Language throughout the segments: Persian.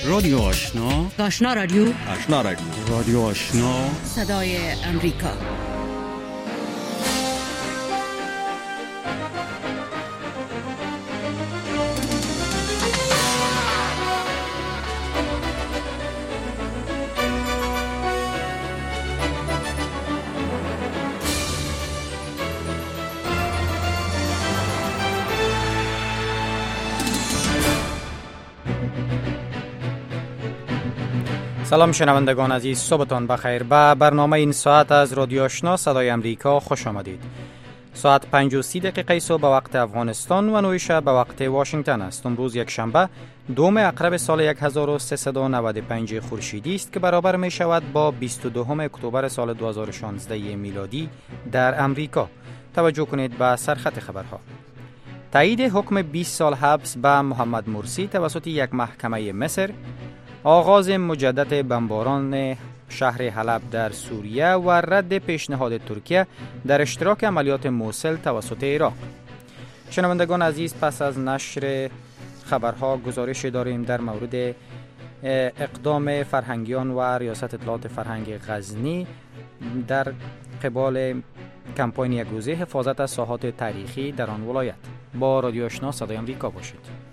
رادیو آشنا، آشنا رادیو، آشنا رادیو، رادیو آشنا، صدای امریکا. سلام شنوندگان عزیز، صبحتان بخیر. به برنامه این ساعت از رادیو آشنا صدای امریکا خوش آمدید. ساعت 5:30 صبح به وقت افغانستان و 9 شب به وقت واشنگتن است. امروز یک شنبه دوم اکتبر سال 1395 خورشیدی است که برابر می شود با 22 اکتبر سال 2016 میلادی در امریکا. توجه کنید به سرخط خبرها. تایید حکم 20 سال حبس به محمد مرسی توسط یک محکمه مصر، آغاز مجدد بمباران شهر حلب در سوریه و رد پیشنهاد ترکیه در اشتراک عملیات موصل توسط عراق. شنوندگان عزیز، پس از نشر خبرها گزارش داریم در مورد اقدام فرهنگیان و ریاست اطلاعات فرهنگ غزنی در قبال کمپاین یک روزه حفاظت از ساحات تاریخی در آن ولایت. با رادیو آشنا صدای امریکا باشید.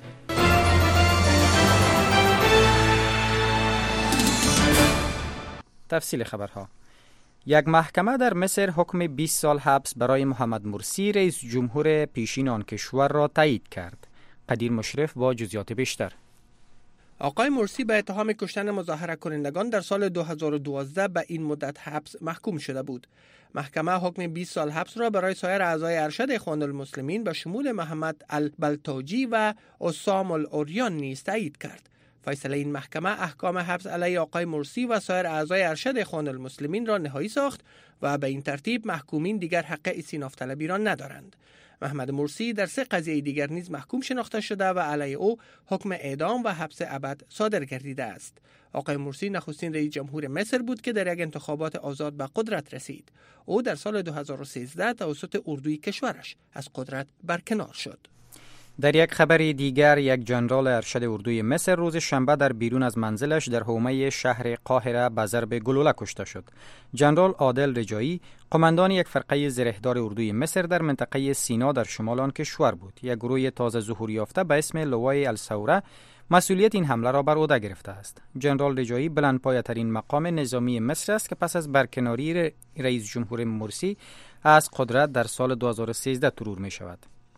تفصیل خبرها. یک محکمه در مصر حکم 20 سال حبس برای محمد مرسی رئیس جمهور پیشین آن کشور را تایید کرد. قدیر مشرف با جزئیات بیشتر. آقای مرسی به اتهام کشتن مظاهره کنندگان در سال 2012 به این مدت حبس محکوم شده بود. محکمه حکم 20 سال حبس را برای سایر اعضای ارشد اخوان المسلمین به شمول محمد البلتاجی و عصام الاوریان نیز تایید کرد. فیصله این محکمه احکام حبس علیه آقای مرسی و سایر اعضای ارشد اخوان المسلمین را نهایی ساخت و به این ترتیب محکومین دیگر حق استئناف طلبی را ندارند. محمد مرسی در 3 قضیه دیگر نیز محکوم شناخته شده و علیه او حکم اعدام و حبس ابد صادر گردیده است. آقای مرسی نخستین رئیس جمهور مصر بود که در یک انتخابات آزاد به قدرت رسید. او در سال 2013 توسط اردوی کشورش از قدرت برکنار شد. در یک خبر دیگر، یک ژنرال ارشد اردوی مصر روز شنبه در بیرون از منزلش در حومه شهر قاهره به ضرب گلوله کشته شد. ژنرال عادل رجایی، قماندان یک فرقه زرهدار اردوی مصر در منطقه سینا در شمال آن کشور بود. یک گروه تازه ظهور یافته به اسم لوای الثوره مسئولیت این حمله را بر عهده گرفته است. ژنرال رجایی بلندپایه‌ترین مقام نظامی مصر است که پس از برکناری رئیس جمهور مرسی از قدرت در سال 2013 ترور می شود.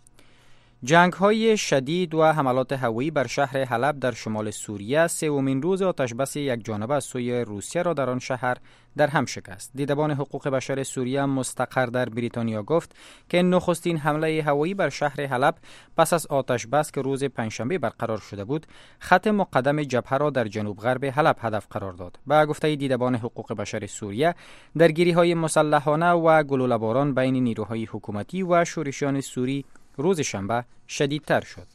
جنگ‌های شدید و حملات هوایی بر شهر حلب در شمال سوریه سومین روز آتشبس یک جانبه از سوی روسیه را در آن شهر در هم شکست. دیدبان حقوق بشر سوریه مستقر در بریتانیا گفت که نخستین حمله هوایی بر شهر حلب پس از آتشبس که روز پنجشنبه برقرار شده بود، خط مقدم جبهه را در جنوب غرب حلب هدف قرار داد. به گفته دیدبان حقوق بشر سوریه، درگیری‌های مسلحانه و گلوله‌باران بین نیروهای حکومتی و شورشیان سوری روز شنبه شدیدتر شد.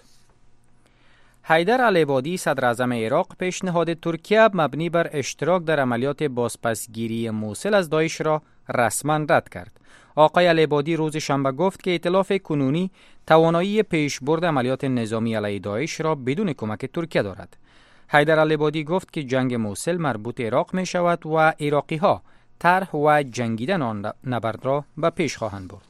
حیدر العبادی صدر اعظم عراق پیشنهاد ترکیه مبنی بر اشتراک در عملیات بازپسگیری موصل از داعش را رسما رد کرد. آقای العبادی روز شنبه گفت که ائتلاف کنونی توانایی پیشبرد عملیات نظامی علیه داعش را بدون کمک ترکیه دارد. حیدر العبادی گفت که جنگ موصل مربوط عراق می شود و عراقی‌ها طرح و جنگیدن آن نبرد را به پیش خواهند برد.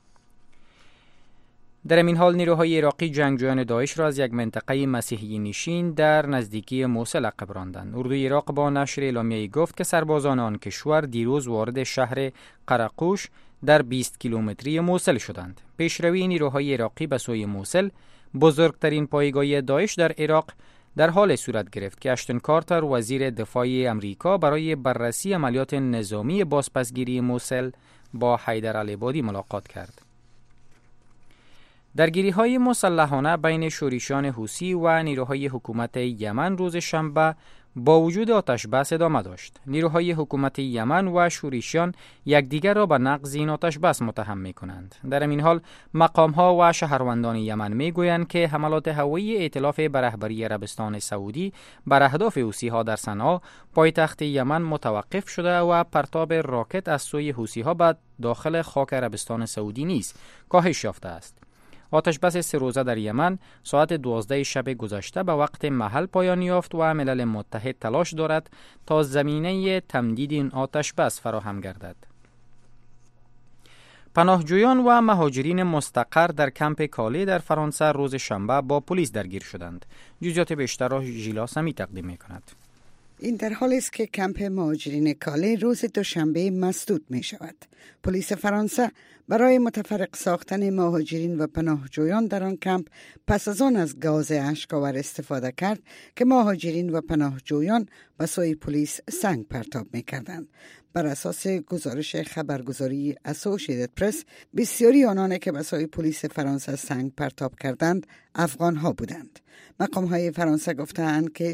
در این حال نیروهای عراقی جنگجویان داعش را از یک منطقه مسیحی نشین در نزدیکی موصل عقب راندند. اردوی عراق با نشر اعلامیه‌ای گفت که سربازان آن کشور دیروز وارد شهر قرقوش در 20 کیلومتری موصل شدند. پیشروی نیروهای عراقی به سوی موصل، بزرگترین پایگاه داعش در عراق، در حال صورت گرفت که اشتون کارتر وزیر دفاع امریکا برای بررسی عملیات نظامی بازپسگیری موصل با حیدر العبادی ملاقات کرد. درگیری‌های مسلحانه بین شورشیان حوثی و نیروهای حکومت یمن روز شنبه با وجود آتشبس ادامه داشت. نیروهای حکومت یمن و شورشیان یکدیگر را به نقض این آتشبس متهم می‌کنند. در این حال مقام‌ها و شهروندان یمن می‌گویند که حملات هوایی ائتلاف به رهبری عربستان سعودی بر اهداف حوثی‌ها در صنعا، پایتخت یمن، متوقف شده و پرتاب راکت از سوی حوثی‌ها به داخل خاک عربستان سعودی نیز کاهش یافته است. آتش بس 3 روزه در یمن ساعت 12 شب گذشته به وقت محل پایان یافت و ملل متحد تلاش دارد تا زمینه تمدید این آتش بس فراهم گردد. پناهجویان و مهاجرین مستقر در کمپ کاله در فرانسه روز شنبه با پلیس درگیر شدند. جزئیات بیشتر را ژیلا سمی تقدیم می‌کند. این در حالی است که کمپ مهاجرین کاله روز دوشنبه مسدود می شود. پلیس فرانسه برای متفرق ساختن مهاجرین و پناهجویان در آن کمپ پس از آن از گاز اشک‌آور استفاده کرد که مهاجرین و پناهجویان به سوی پلیس سنگ پرتاب می کردند. بر اساس گزارش خبرگزاری اسوسییتد پرس، بسیاری آنان که به سوی پلیس فرانسه سنگ پرتاب کردند افغان ها بودند. مقام‌های فرانسه گفتند که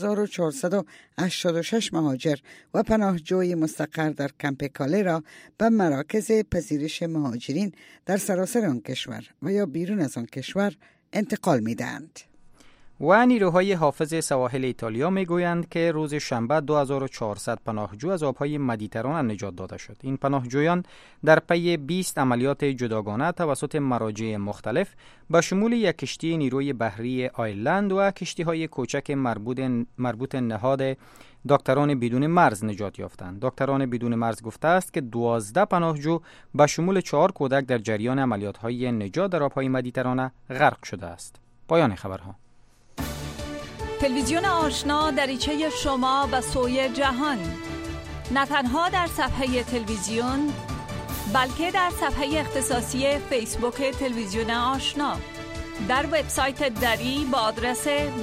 6486 مهاجر و پناهجوی مستقر در کمپ کاله را به مراکز پذیرش مهاجرین در سراسر آن کشور و یا بیرون از آن کشور انتقال می‌دهند. و نیروهای حافظ سواحل ایتالیا میگویند که روز شنبه 2400 پناهجو از آبهای مدیترانه نجات داده شد. این پناهجویان در پی 20 عملیات جداگانه توسط مراجع مختلف به شمول یک کشتی نیروی بحری آیرلند و کشتی‌های کوچک مربوط نهاد دکتران بدون مرز نجات یافتند. دکتران بدون مرز گفته است که 12 پناهجو به شمول 4 کودک در جریان عملیات‌های نجات در آبهای مدیترانه غرق شده است. پایان خبرها. تلویزیون آشنا دریچه شما به سوی جهان، نه تنها در صفحه تلویزیون بلکه در صفحه اختصاصی فیسبوک تلویزیون آشنا، در وبسایت دری با آدرس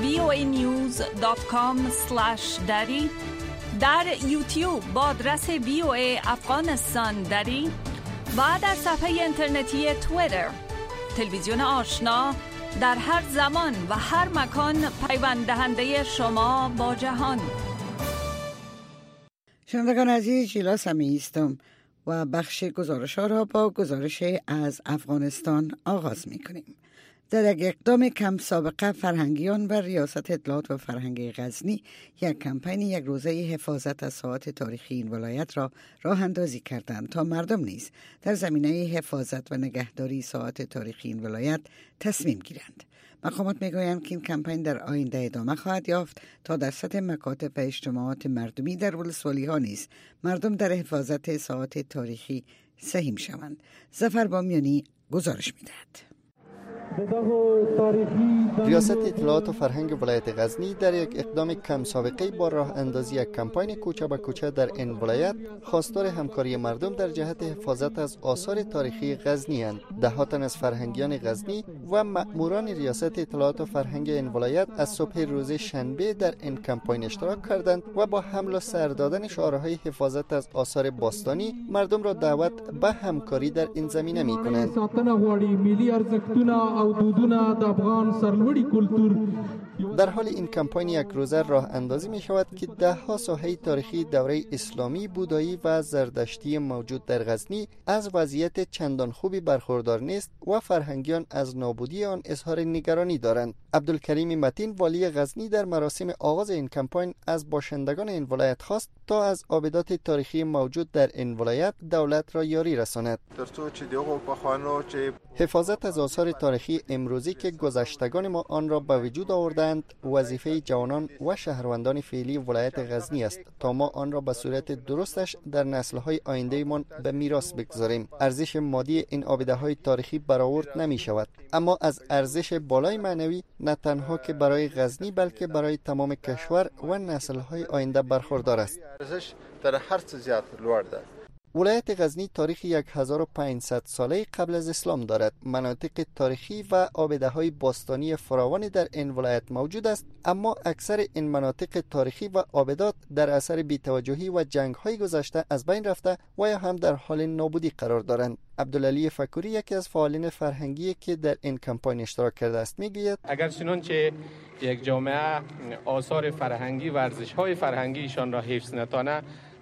voanews.com/dari، در یوتیوب با آدرس VOA افغانستان دری و در صفحه اینترنتی توییتر. تلویزیون آشنا در هر زمان و هر مکان پیوند دهنده شما با جهان. شنوندگان عزیز، ژیلا سمی هستم و بخش گزارش‌ها را با گزارش از افغانستان آغاز می‌کنیم. در یک اقدام کم سابقه، فرهنگیان و ریاست اطلاعات و فرهنگ غزنی یک کمپین یک روزه حفاظت از ساحات تاریخی این ولایت را راه اندازی کردند تا مردم نیز در زمینه حفاظت و نگهداری ساحات تاریخی این ولایت تصمیم گیرند. مقامات میگویند که این کمپین در آینده ادامه خواهد یافت تا در سطح مکاتب و اجتماعات مردمی در ولسوالی ها نیز مردم در حفاظت ساحات تاریخی سهیم شوند. ظفر بامیانی گزارش می‌دهد. ریاست اطلاعات و فرهنگ ولایت غزنی در یک اقدام کم سابقه با راه اندازی یک کمپین کوچه به کوچه در این ولایت خواستار همکاری مردم در جهت حفاظت از آثار تاریخی غزنی اند. دهها تن از فرهنگیان غزنی و مأموران ریاست اطلاعات و فرهنگ این ولایت از صبح روز شنبه در این کمپین اشتراک کردند و با حمل و سر دادن شعارهای حفاظت از آثار باستانی مردم را دعوت به همکاری در این زمینه می‌کنند. در حال این کمپین یک روزه راه اندازی می شود که ده ها ساحه تاریخی دوره اسلامی، بودایی و زردشتی موجود در غزنی از وضعیت چندان خوبی برخوردار نیست و فرهنگیان از نابودی آن اظهار نگرانی دارند. عبدالکریم متین والی غزنی در مراسم آغاز این کمپین از باشندگان این ولایت خواست تا از آبدات تاریخی موجود در این ولایت دولت را یاری رساند. حفاظت از آثار تاریخی امروزی که گذشتگان ما آن را به وجود آوردند وظیفه جوانان و شهروندان فعلی ولایت غزنی است تا ما آن را به صورت درستش در نسل‌های آینده‌مان به میراث بگذاریم. ارزش مادی این آبده‌های تاریخی برآورد نمی شود، اما از ارزش بالای معنوی نه تنها که برای غزنی بلکه برای تمام کشور و نسل‌های آینده برخوردار است. ارزش در هر چیز زیاد لوړ ده. ولایت غزنی تاریخ 1500 ساله قبل از اسلام دارد. مناطق تاریخی و آبده‌های باستانی فراوانی در این ولایت موجود است، اما اکثر این مناطق تاریخی و آبدات در اثر بی‌توجهی و جنگ‌های گذشته از بین رفته و یا هم در حال نابودی قرار دارند. عبدالعلی فکوری یکی از فعالین فرهنگی که در این کمپین اشتراک کرده است میگوید اگر چنانچه یک جامعه آثار فرهنگی و ارزش‌های فرهنگی ایشان را حفظ نتانه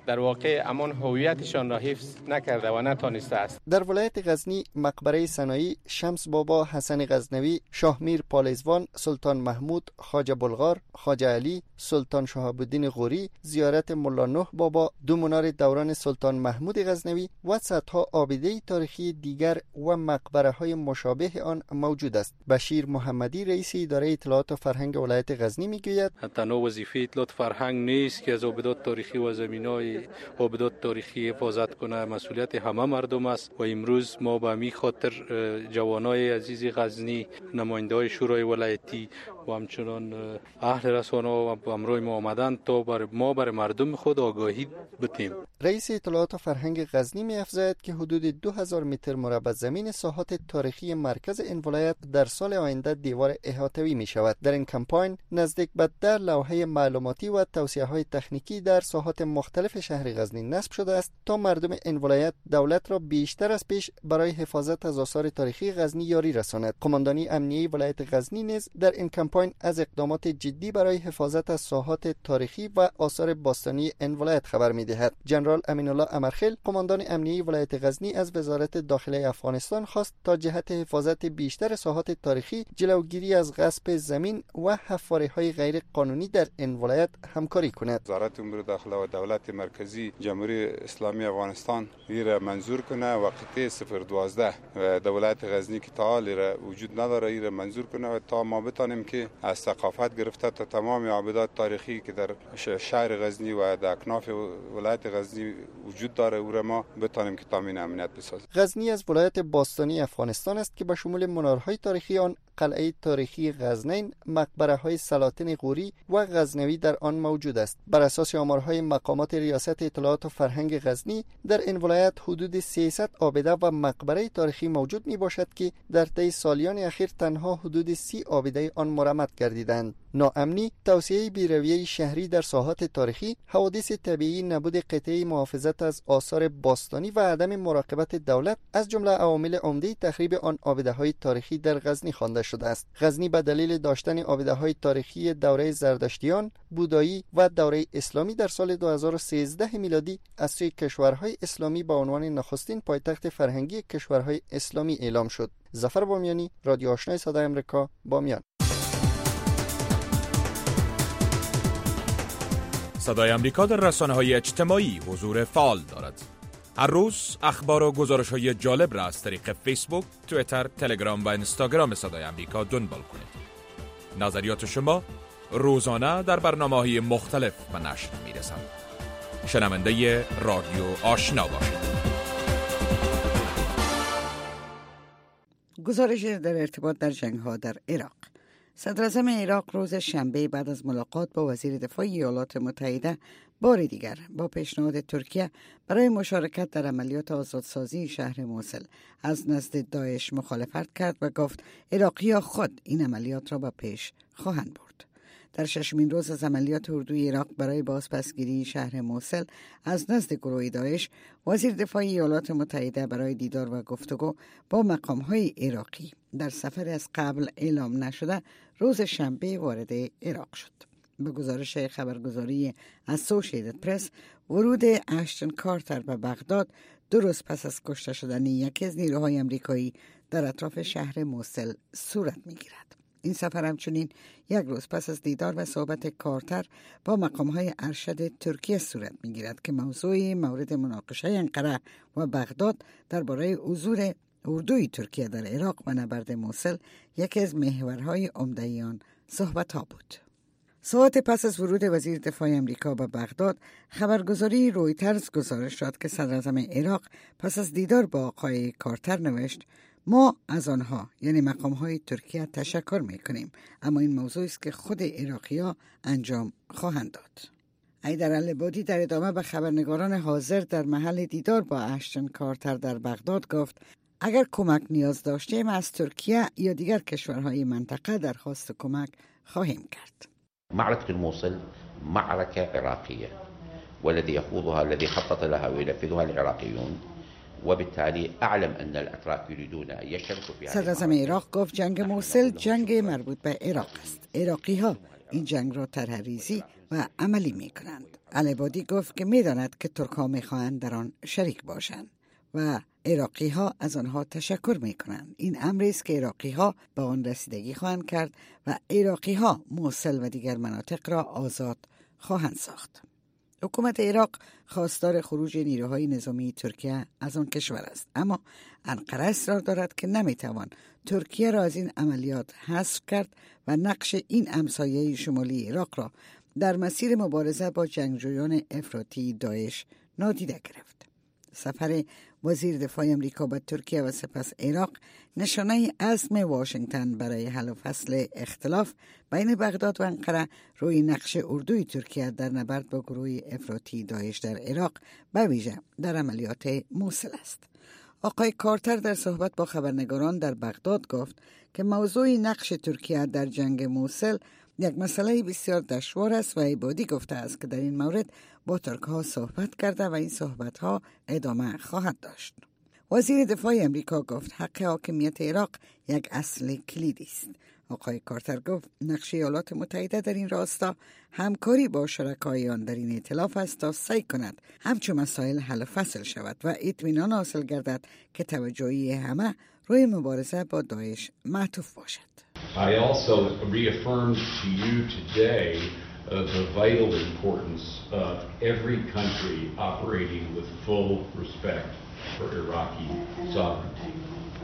در واقع امان هویتشان را حفظ نکرده و نتانسته است. در ولایت غزنی مقبره سنایی، شمس بابا حسن غزنوی، شاهمیر پالیزوان، سلطان محمود، خواجه بلغار، خواجه علی، سلطان شهاب الدین غوری، زیارت ملا نوح بابا، دو منار دوران سلطان محمود غزنوی و صدها آبده تاریخی دیگر و مقبره های مشابه آن موجود است. بشیر محمدی رئیس اداره اطلاعات و فرهنگ ولایت غزنی میگوید تنها وظیفه اطلاعات فرهنگ نیست که از آبدات تاریخی و زمینای آبدات تاریخی حفاظت کنه، مسئولیت همه مردم است و امروز ما به همین خاطر جوانای عزیز غزنی، نماینده‌های شورای ولایتی و همچنان اهل رسانه و امروی ما آمدن تا برای مردم خود آگاهی بدیم. رئیس اطلاعات و فرهنگ غزنی می‌افزاید که حدود 2000 متر مربع زمین ساحات تاریخی مرکز این ولایت در سال آینده دیوار احاطوی می‌شود. در این کمپاین نزدیک به 10 لوحه معلوماتی و توصیه‌های تکنیکی در ساحات مختلف شهر غزنی نصب شده است تا مردم این ولایت دولت را بیشتر از پیش برای حفاظت از آثار تاریخی غزنی یاری رساند. قماندانی امنیه ولایت غزنی نیز در این کمپاین از اقدامات جدی برای حفاظت از ساحات تاریخی و آثار باستانی این ولایت خبر می‌دهد. جنرال امین الله امرخیل، قماندان امنیه ولایت غزنی، از وزارت داخله افغانستان خواست تا جهت حفاظت بیشتر ساحات تاریخی، جلوگیری از غصب زمین و حفاره‌های غیر قانونی در این ولایت همکاری کند. وزارت امور داخله و دولت مرکزی جمهوری اسلامی افغانستان را منظور کنه و قطعه 012 در ولایت غزنی که تا حال وجود نداره را منظور کنه و تا ما بتانیم که از ثقافت گرفته تا تمام آبدات تاریخی که در شهر غزنی و در اکناف ولایت غزنی وجود داره او را ما بتانیم که تامین امنیت بسازیم. غزنی از ولایت باستانی افغانستان است که به شمول منارهای تاریخی آن، قلعه تاریخی غزنین، مقبره‌های سلاطین غوری و غزنوی در آن موجود است. بر اساس آمارهای مقامات ریاست اطلاعات و فرهنگ غزنی، در این ولایت حدود 300 آبده و مقبره تاریخی موجود میباشد که در طی سالیان اخیر تنها حدود 30 آبده آن مرمت گردیدند. ناامنی، توسعه بی‌رویه شهری در ساحات تاریخی، حوادث طبیعی، نبود قطعه محافظت از آثار باستانی و عدم مراقبت دولت از جمله عوامل عمده تخریب آن آبده‌های تاریخی در غزنی خوانده شده است. غزنی به دلیل داشتن آبده‌های تاریخی دوره زردشتیان، بودایی و دوره اسلامی در سال 2013 میلادی از سوی کشورهای اسلامی به عنوان نخستین پایتخت فرهنگی کشورهای اسلامی اعلام شد. ظفر بامیانی، رادیو آشنای صدای آمریکا، بامیان. صدای آمریکا در رسانه‌های اجتماعی حضور فعال دارد. هر روز اخبار و گزارش‌های جالب را از طریق فیسبوک، توییتر، تلگرام و اینستاگرام صدای آمریکا دنبال کنید. نظریات شما روزانه در برنامه‌های مختلف به نشر می‌رسند. شنونده رادیو آشنا باشید. گزارش در ارتباط در جنگ‌ها در عراق. صدراعظم عراق روز شنبه بعد از ملاقات با وزیر دفاع ایالات متحده بار دیگر با پیشنهاد ترکیه برای مشارکت در عملیات آزادسازی شهر موصل از نزد داعش مخالفت کرد و گفت عراقی‌ها خود این عملیات را به پیش خواهند برد. در ششمین روز از عملیات اردوی عراق برای بازپسگیری شهر موصل از نزد گروه داعش، وزیر دفاع ایالات متحده برای دیدار و گفتگو با مقام‌های عراقی در سفر از قبل اعلام نشده روز شنبه وارد عراق شد. به گزارش خبرگزاری اسوسییتد پرس، ورود اشتن کارتر به بغداد 2 روز پس از کشته شدن یکی از نیروهای آمریکایی در اطراف شهر موصل صورت می‌گیرد. این سفر همچنین 1 روز پس از دیدار و صحبت کارتر با مقام‌های ارشد ترکیه صورت می‌گیرد که موضوع مورد مناقشه انقره و بغداد درباره حضور اردوی ترکیه در عراق و نبرد موصل یکی از محورهای عمده آن صحبت‌ها بود. ساعت پس از ورود وزیر دفاع آمریکا به بغداد، خبرگزاری رویترز گزارش داد که صدراعظم عراق پس از دیدار با آقای کارتر نوشت: ما از آنها یعنی مقام‌های ترکیه تشکر می‌کنیم، اما این موضوعی است که خود عراقی‌ها انجام خواهند داد. حیدر العبادی در ادامه به خبرنگاران حاضر در محل دیدار با اشتن کارتر در بغداد گفت: اگر کمک نیاز داشتیم از ترکیه یا دیگر کشورهای منطقه درخواست کمک خواهیم کرد. معركة الموصل معركة عراقية والذي يخوضها الذي خطط لها وينفذها العراقيون وبالتالي اعلم ان الاطراف يريدون ان يشتركوا فيها. صدراعظم عراق گفت جنگ موصل جنگ مربوط به عراق است. عراقی ها این جنگ را طرح‌ریزی و عملی می کنند. العبادی گفت که می داند که ترک‌ها می خواهند در آن شریک باشند و عراقی ها از آنها تشکر می کنند. این امری است که عراقی ها به آن رسیدگی خواهند کرد و عراقی ها موصل و دیگر مناطق را آزاد خواهند ساخت. حکومت عراق خواستار خروج نیروهای نظامی ترکیه از آن کشور است، اما انقره اصرار دارد که نمیتوان ترکیه را از این عملیات حذف کرد و نقش این همسایه شمالی عراق را در مسیر مبارزه با جنگجویان افراطی داعش نادیده گرفت. سفر وزیر دفاع امریکا به ترکیه و سپس عراق نشانه عزم واشنگتن برای حل و فصل اختلاف بین بغداد و انقره روی نقش اردوی ترکیه در نبرد با گروه افراطی داعش در عراق، به ویژه در عملیات موصل است. آقای کارتر در صحبت با خبرنگاران در بغداد گفت که موضوع نقش ترکیه در جنگ موصل یک مسئله بسیار دشوار است و عبادی گفته است که در این مورد با ترک‌ها صحبت کرده و این صحبت‌ها ادامه خواهد داشت. وزیر دفاع امریکا گفت حق حاکمیت عراق یک اصل کلیدی است. آقای کارتر گفت نقش ایالات متحده در این راستا همکاری با شرکای آن در این ائتلاف است تا سعی کند همچون مسائل حل و فصل شود و اطمینان حاصل گردد که توجهی همه روی مبارزه با داعش معطوف باشد. I also reaffirmed to you today the vital importance of every country operating with full respect for Iraqi sovereignty.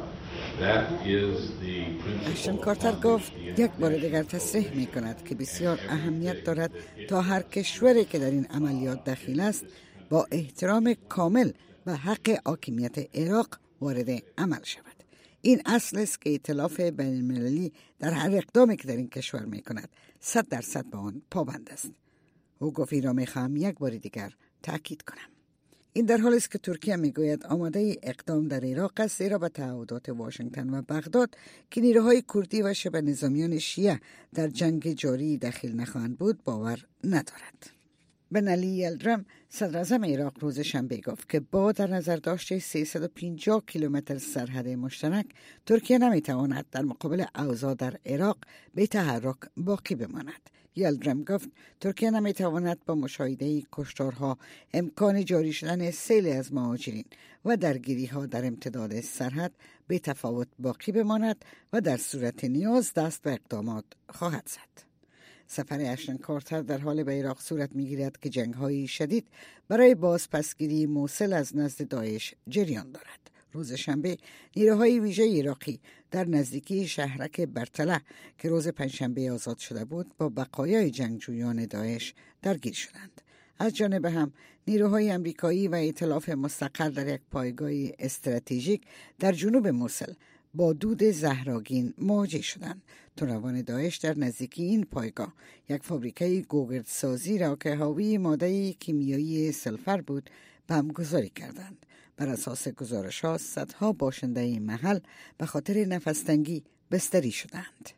That is the principle. اشتن کارتر گفت یک بار دیگر تصریح می کند که بسیار اهمیت دارد تا هر کشوری که در این عملیات دخیل است با احترام کامل به حق حاکمیت عراق وارد عمل شود. این اصل است که ائتلاف بین المللی در هر اقدامی که در این کشور می کند 100% به آن پابند است. او گفت این را می خواهم یک بار دیگر تأکید کنم. این در حالی است که ترکیه می گوید آماده اقدام در عراق است، زیرا به تعهدات واشنگتن و بغداد که نیروهای کردی و شبه نظامیان شیعه در جنگ جاری دخیل نخواهند بود باور ندارد. بن علی یلدرم صدراعظم عراق روز شنبه گفت که با در نظر داشته 350 کیلومتر سرحد مشترک ترکیه نمیتواند در مقابل اوضاع در عراق به تحرک باقی بماند. یلدرم گفت ترکیه نمیتواند با مشاهده کشتارها، امکان جاری شدن سیل از مهاجرین و درگیری ها در امتداد سرحد به تفاوت باقی بماند و در صورت نیاز دست به اقدامات خواهد زد. سفر اشتن کارتر در حال به عراق صورت می‌گیرد که جنگ‌های شدید برای بازپسگیری موصل از نزد داعش جریان دارد. روز شنبه نیروهای ویژه عراقی در نزدیکی شهرک برتله که روز پنجشنبه آزاد شده بود با بقایای جنگجویان داعش درگیر شدند. از جانب هم نیروهای امریکایی و ائتلاف مستقر در یک پایگاه استراتژیک در جنوب موصل با دود زهرآگین مواجه شدند. تندروان داعش در نزدیکی این پایگاه یک فابریکه گوگردسازی را که حاوی ماده کیمیایی سلفر بود بمبگذاری کردند. بر اساس گزارش‌ها صدها باشنده محل به خاطر نفس‌تنگی بستری شدند.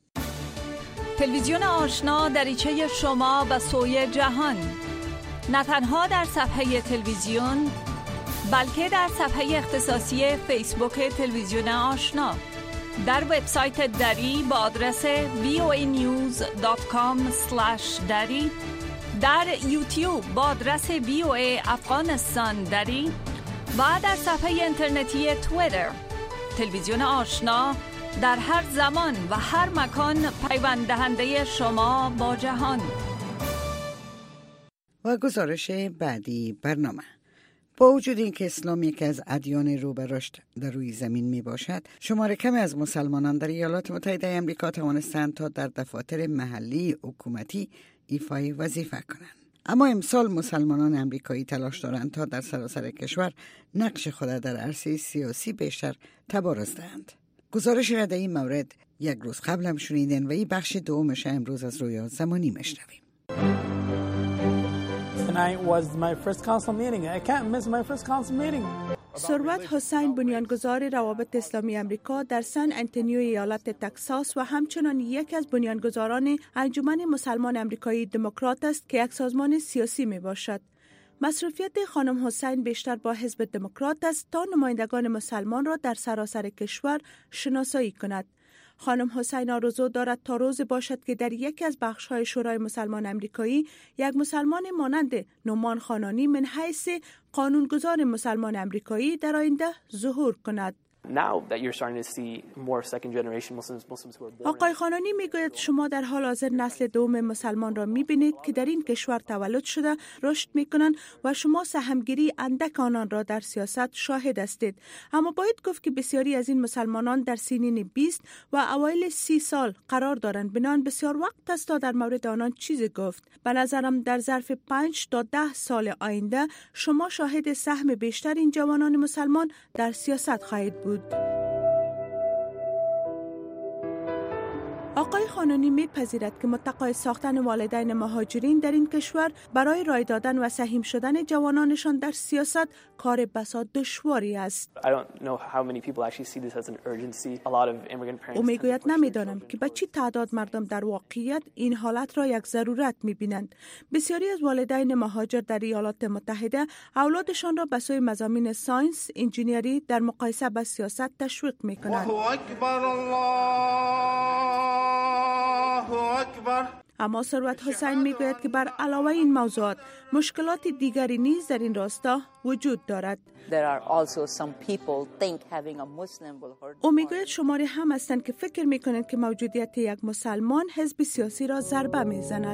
تلویزیون آشنا دریچه شما به سوی جهان، نه تنها در صفحه تلویزیون بلکه در صفحه اختصاصی فیسبوک تلویزیون آشنا، در وبسایت دری با آدرس voanews.com/dari، در یوتیوب با آدرس VOA افغانستان دری و در صفحه اینترنتی توییتر. تلویزیون آشنا در هر زمان و هر مکان پیوند دهنده شما با جهان. و گزارش بعدی برنامه. با وجود اینکه اسلام یکی از ادیان رو به رشد در روی زمین می باشد، شمار کمی از مسلمانان در ایالات متحده آمریکا توانستند تا در دفاتر محلی حکومتی ایفای وظیفه کنند. اما امسال مسلمانان آمریکایی تلاش دارند تا در سراسر کشور نقش خود در عرصه سیاسی بیشتر تبارز دهند. گزارش را در این مورد یک روز قبل هم شنیدن و این بخش دومش امروز از رویا زمانی میشنویم. Tonight was my first council meeting. I can't miss my first council meeting. ثروت حسین بنیانگذار روابط اسلامی امریکا در سان آنتونیو ایالت تگزاس و همچنان یکی از بنیانگذاران انجمن مسلمان امریکایی دموکرات است که یک سازمان سیاسی می باشد. مصروفیت خانم حسین بیشتر با حزب دموکرات است تا نمایندگان مسلمان را در سراسر کشور شناسایی کند. خانم حسین آرزو دارد تا روز باشد که در یکی از بخش‌های شورای مسلمان امریکایی یک مسلمان مانند نعمان خانانی من حیث قانونگذار مسلمان امریکایی در آینده ظهور کند. آقای خانانی میگوید شما در حال حاضر نسل دوم مسلمان را میبینید که در این کشور تولد شده رشد میکنند و شما سهمگیری اندک آنان را در سیاست شاهد هستید. اما باید گفت که بسیاری از این مسلمانان در سنین 20 و اوایل 30 سال قرار دارند. بنابراین بسیار وقت است تا در مورد آنان چیزی گفت. به نظرم در ظرف 5 تا 10 سال آینده شما شاهد سهم بیشتر این جوانان مسلمان در سیاست خواهید بود. آقای خانانی میپذیرد که متقاعد ساختن والدین مهاجرین در این کشور برای رای دادن و سهیم شدن جوانانشان در سیاست کار بسا دشواری است. او میگوید نمیدانم که به چی تعداد مردم در واقعیت این حالت را یک ضرورت میبینند. بسیاری از والدین مهاجر در ایالات متحده اولادشان را به سوی مضامین ساینس، انجینیری در مقایسه با سیاست تشویق میکنند. اما ثروت حسین میگوید که بر علاوه این موضوعات مشکلات دیگری نیز در این راستا وجود دارد. او میگوید شماری هم هستند که فکر میکنند که موجودیت یک مسلمان حزب سیاسی را ضربه میزند.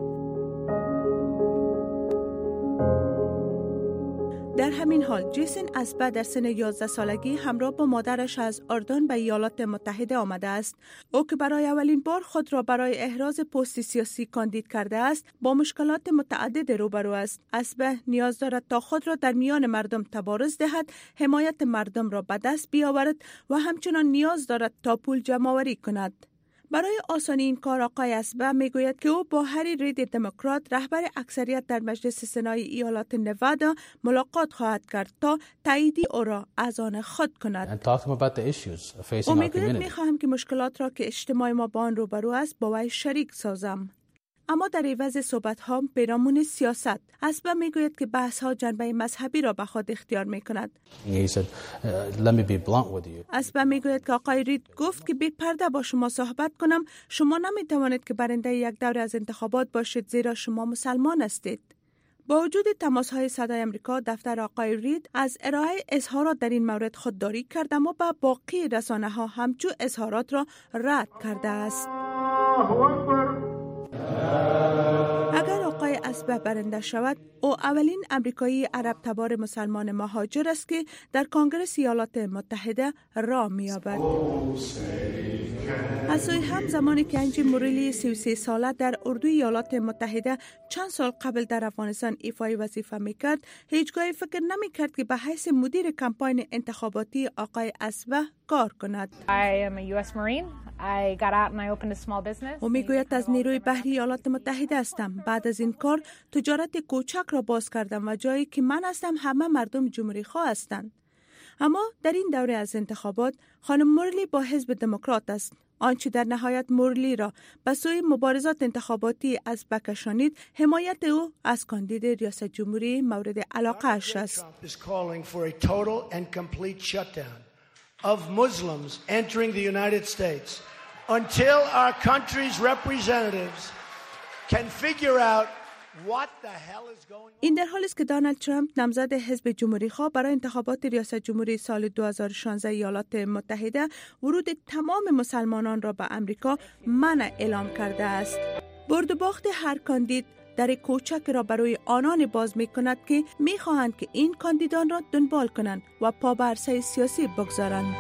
در همین حال جیسن اسبه در سن 11 سالگی همراه با مادرش از اردن به ایالات متحده آمده است. او که برای اولین بار خود را برای احراز پست سیاسی کاندید کرده است با مشکلات متعدد روبرو است. اسبه نیاز دارد تا خود را در میان مردم تبارز دهد، حمایت مردم را به دست بیاورد و همچنان نیاز دارد تا پول جمع‌آوری کند. برای آسانی این کار آقای اسبه میگوید که او با هری رید دموکرات رهبر اکثریت در مجلس سنای ایالات نوادا ملاقات خواهد کرد تا تاییدی او را از آن خود کند. او میگوید میخواهم که مشکلات را که اجتماع ما با آن روبرو است با وی شریک سازم. اما در عوض صحبت ها پیرامون سیاست اسبه میگوید که بحث ها جنبه مذهبی را به خود اختیار میکند. اسبه میگوید که آقای رید گفت که بی پرده با شما صحبت کنم. شما نمیتوانید که برنده یک دوره از انتخابات باشید زیرا شما مسلمان هستید. با وجود تماس های صدای امریکا دفتر آقای رید از ارائه اظهارات در این مورد خودداری کرد اما با باقی رسانه ها همچو اظهارات را رد کرده است. اگر آقای اسبه برنده شود او اولین امریکایی عرب تبار مسلمان مهاجر است که در کنگره ایالات متحده راه می‌یابد. از سوی هم زمانی که انجی موریلی 33 ساله در اردوی ایالات متحده چند سال قبل در افغانستان ایفای وظیفه میکرد هیچگاه فکر نمیکرد که به حیث مدیر کمپاین انتخاباتی آقای اسبه کار کند. او میگوید از نیروی بحری ایالات متحده هستم. بعد از این کار تجارت کوچک را باز کردم و جایی که من هستم همه مردم جمهوری خواه هستند. اما در این دوره از انتخابات خانم موریلی با حزب دموکرات است. آنچه در نهایت موریلی را به سوی مبارزات انتخاباتی از بکشانید حمایت او از کاندید ریاست جمهوری مورد علاقه اش است. of Muslims entering the United States until our country's representatives can figure out what the hell is going on. این در حالی است که دونالد ترامپ نامزد حزب جمهوری خواه برای انتخابات ریاست جمهوری سال 2016 ایالات متحده ورود تمام مسلمانان را به امریکا منع اعلام کرده است. برد و باخت هر کاندید در کوچک را برای آنان باز می کند که می خواهند که این کاندیدان را دنبال کنند و پا به عرصه سیاسی بگذارند.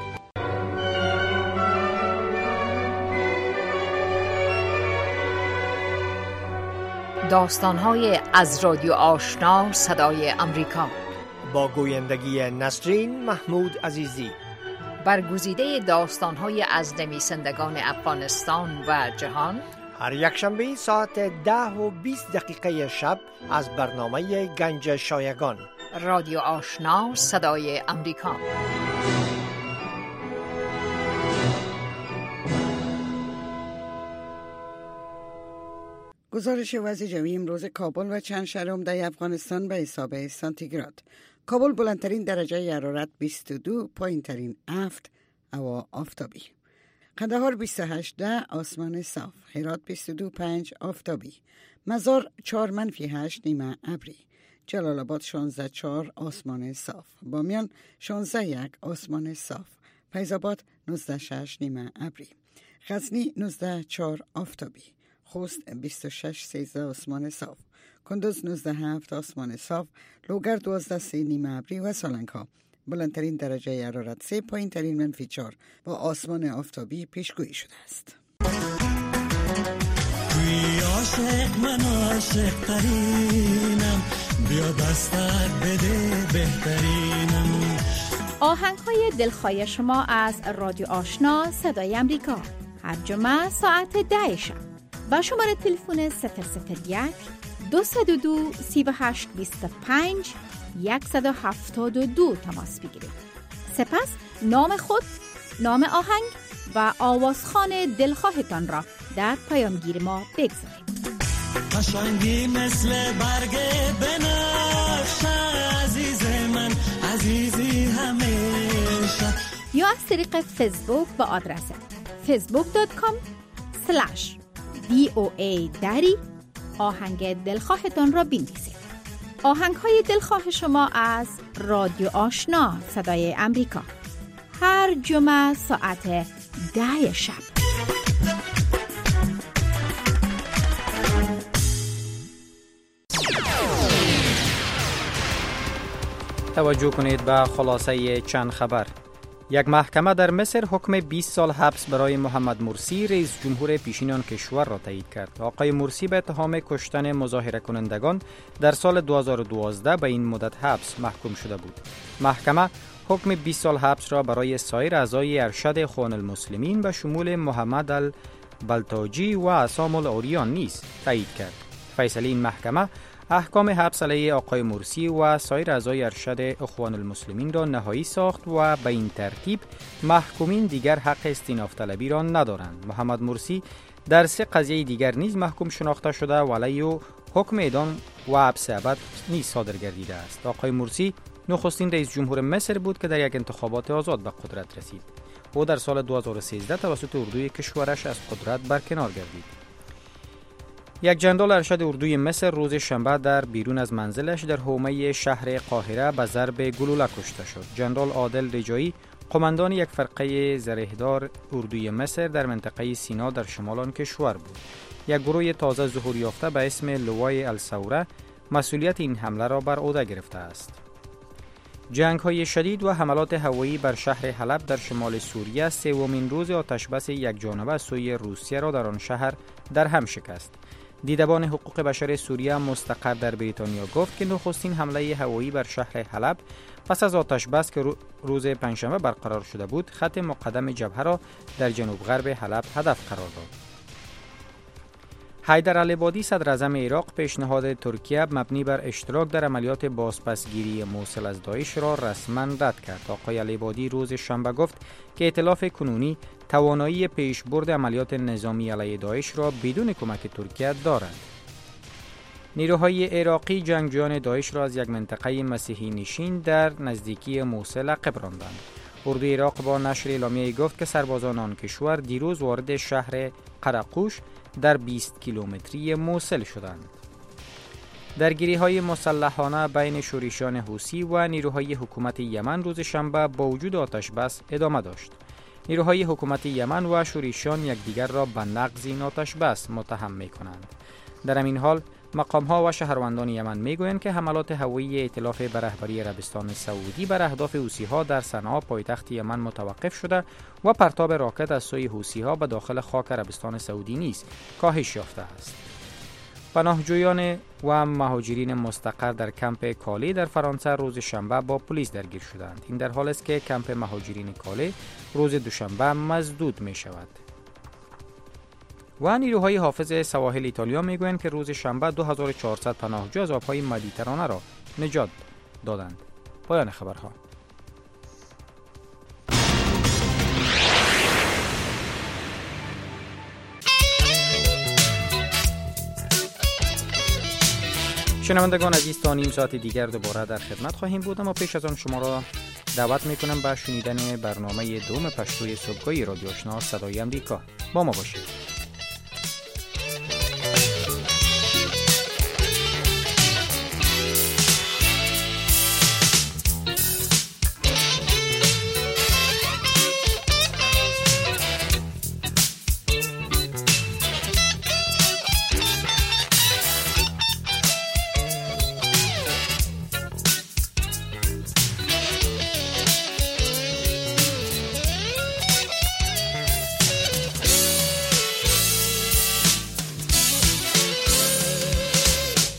داستان‌های از رادیو آشنا صدای امریکا با گویندگی نسرین محمود عزیزی. برگزیده داستان‌های از نویسندگان افغانستان و جهان هر یک شنبه ساعت 10:20 شب از برنامه گنج شایگان. رادیو آشنا صدای امریکا. گزارش وضع جوی امروز کابل و چند شهر عمده افغانستان به حساب سانتیگراد. کابل بلندترین درجه حرارت 22، پایینترین 7، هوا آفتابی. قندهار 28 آسمان صاف، هرات 22.5 آفتابی، مزار 4-8 نیمه ابری، جلال آباد 16.4 آسمان صاف، بامیان 16.1 آسمان صاف، فیض آباد 19.6 نیمه ابری، غزنی 19.4 آفتابی، خوست 26.13 آسمان صاف، کندوز 19.7 آسمان صاف، لوگر 12.3 نیمه ابری و سالنگ‌ها بلندترین درجه حرارت 3، پایین‌ترین -4 با آسمان آفتابی پیشگویی شده است. توی عاشق من عاشق ترینم، بیا دستت بده بهترینم. آهنگ‌های دلخواه شما از رادیو آشنا صدای امریکا هر جمعه ساعت 10 شب با شماره تلفن 001 202 38 25 172 تماس بگیرید. سپس نام خود، نام آهنگ و آوازخوان دلخواهتان را در پیامگیر ما بگذارید. قشنگی مثل برگ بنفشه، عزیز من عزیزی همیشه. یا از طریق فیسبوک با آدرس facebook.com/VOA دری آهنگ دلخواهتان را بنویسید. آهنگ های دلخواه شما از رادیو آشنا صدای امریکا هر جمعه ساعت 10 شب. توجه کنید به خلاصه چند خبر. یک محکمه در مصر حکم 20 سال حبس برای محمد مرسی رئیس جمهور پیشین کشور را تایید کرد. آقای مرسی به اتهام کشتن مظاهره کنندگان در سال 2012 به این مدت حبس محکوم شده بود. محکمه حکم 20 سال حبس را برای سایر اعضای ارشد اخوان المسلمین به شمول محمد البلتاجی و عصام الاوریان نیز تایید کرد. فیصله این محکمه احکام حبس علیه آقای مرسی و سایر اعضای ارشد اخوان المسلمین را نهایی ساخت و به این ترتیب محکومین دیگر حق استیناف طلبی را ندارند. محمد مرسی در 3 قضیه دیگر نیز محکوم شناخته شده و علیه او حکم اعدام و حبس ابد نیز صادر گردیده است. آقای مرسی نخستین رئیس جمهور مصر بود که در یک انتخابات آزاد به قدرت رسید. او در سال 2013 توسط اردوی کشورش از قدرت برکنار گردید. یک جنرال ارشد اردوی مصر روز شنبه در بیرون از منزلش در حومه شهر قاهره به ضرب گلوله کشته شد. جنرال عادل رجایی قماندان یک فرقه زرهدار اردوی مصر در منطقه سینا در شمال آن کشور بود. یک گروه تازه ظهور یافته به اسم لوای الثوره مسئولیت این حمله را بر عهده گرفته است. جنگ‌های شدید و حملات هوایی بر شهر حلب در شمال سوریه سومین روز آتشبس یک جانبه از سوی روسیه را در آن شهر در هم شکست. دیدبان حقوق بشر سوریه مستقر در بریتانیا گفت که نخستین حمله هوایی بر شهر حلب پس از آتشبس که روز پنجشنبه برقرار شده بود، خط مقدم جبهه را در جنوب غرب حلب هدف قرار داد. حیدر العبادی صدر اعظم عراق پیشنهاد ترکیه مبنی بر اشتراک در عملیات بازپسگیری موصل از داعش را رسما رد کرد. آقای العبادی روز شنبه گفت که ائتلاف کنونی توانایی پیشبرد عملیات نظامی علیه داعش را بدون کمک ترکیه دارد. نیروهای عراقی جنگجویان داعش را از یک منطقه مسیحی نشین در نزدیکی موصل عقب راندند. اردوی عراق با نشر اعلامیه‌ای گفت که سربازان آن کشور دیروز وارد شهر قرقوش در 20 کیلومتری موصل شدند. درگیری‌های مسلحانه بین شورشیان حوثی و نیروهای حکومت یمن روز شنبه با وجود آتشبس ادامه داشت. نیروهای حکومت یمن و شورشیان یکدیگر را به نقض این آتشبس متهم می‌کنند. در همین حال مقام‌ها و شهروندان یمن می‌گویند که حملات هوایی ائتلاف به رهبری عربستان سعودی بر اهداف حوثی‌ها در صنعا پایتخت یمن متوقف شده و پرتاب راکت از سوی حوثی‌ها به داخل خاک عربستان سعودی نیز کاهش یافته است. پناهجویان و مهاجرین مستقر در کمپ کالی در فرانسه روز شنبه با پلیس درگیر شدند. این در حالی است که کمپ مهاجرین کالی روز دوشنبه مسدود می‌شود. و نیروهای حافظ سواحل ایتالیا میگویند که روز شنبه 2400 پناهجو از آبهای مدیترانه را نجات دادند. پایان خبرها. شنوندگان عزیز، تا نیم ساعت دیگر دوباره در خدمت خواهیم بود، اما پیش از آن شما را دعوت میکنم به شنیدن برنامه دوم پشتوی صبحگاهی رادیو آشنا صدای امریکا. با ما باشید.